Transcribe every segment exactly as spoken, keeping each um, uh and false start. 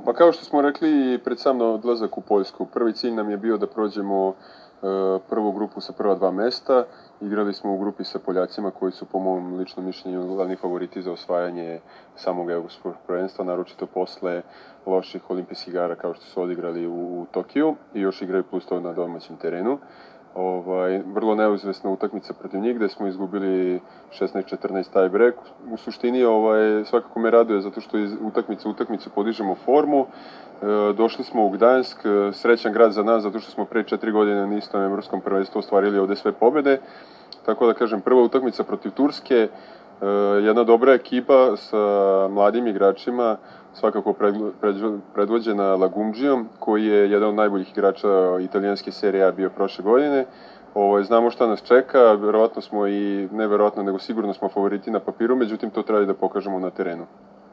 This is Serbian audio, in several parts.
Pa kao što smo rekli pred sam odlazak u Poljsku, prvi cilj nam je bio da prođemo prvu grupu sa prva dva mesta. Igrali smo u grupi sa Poljacima koji su po mom ličnom mišljenju glavni favoriti za osvajanje samog evropskog prvenstva, naročito posle loših olimpijskih igara kao što su odigrali u, u Tokiju i još igraju plus to na domaćem terenu. Ovaj, vrlo neuzvesna utakmica protiv njih gde smo izgubili šesnaest četrnaest tie break. U suštini ovaj, svakako me raduje zato što iz utakmice u utakmicu podižemo formu. E, došli smo u Gdansk, srećan grad za nas zato što smo pre četiri godine na istom evropskom prvenstvu ostvarili ovde sve pobede. Tako da kažem, prva utakmica protiv Turske, e, jedna dobra ekipa sa mladim igračima, svakako predvođena Lagumdžijom, koji je jedan od najboljih igrača italijanske serije A bio prošle godine. Ovo, znamo šta nas čeka, verovatno smo i, ne verovatno, nego sigurno smo favoriti na papiru, međutim to treba da pokažemo na terenu.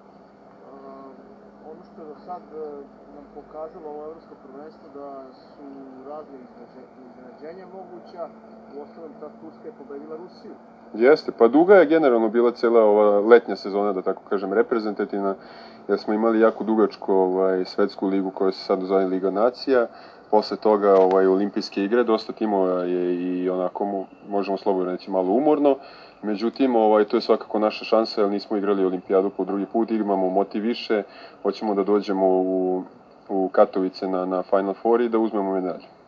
Uh, ono što je do sad nam pokazalo ovo evropsko prvenstvo da su razne iznenađenja moguća, u ostalom ta Turska je pobedila Rusiju. Jeste, pa duga je generalno bila cela ova letnja sezona, da tako kažem, reprezentativna, jer smo imali jako dugačku ovaj, svetsku ligu koja se sad zove Liga nacija, posle toga ovaj, olimpijske igre, dosta timova je i onako, možemo slobodno reći, malo umorno, međutim, ovaj, to je svakako naša šansa, jer nismo igrali olimpijadu po drugi put, imamo motiv više, hoćemo da dođemo u, u Katovice na, na Final Four i da uzmemo medalju.